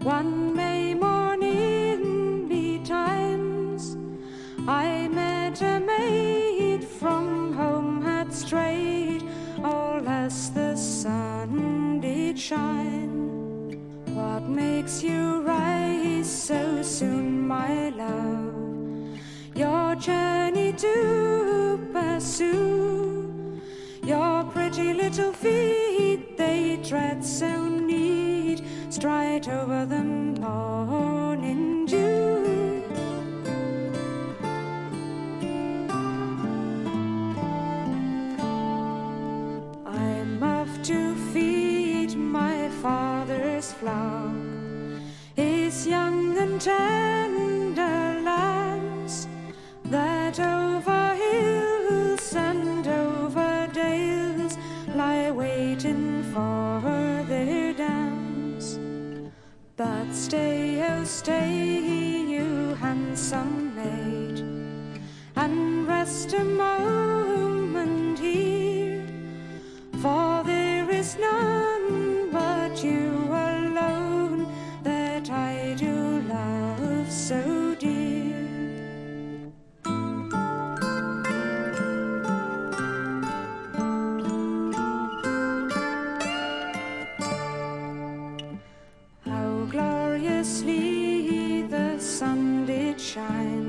One May morning betimes, I met a maid from home had strayed, all as the sun did shine. What makes you rise so soon, my love? Your journey to pursue, your pretty little feet, they tread so neat, stride over the morning dew. I'm off to feed my father's flock, his young and tender lambs, that over hills and over dales lie waiting for their dams. But stay, oh stay, you handsome maid, and rest a moment here, for there is none but you alone that I do love so dear. How gloriously the sun did shine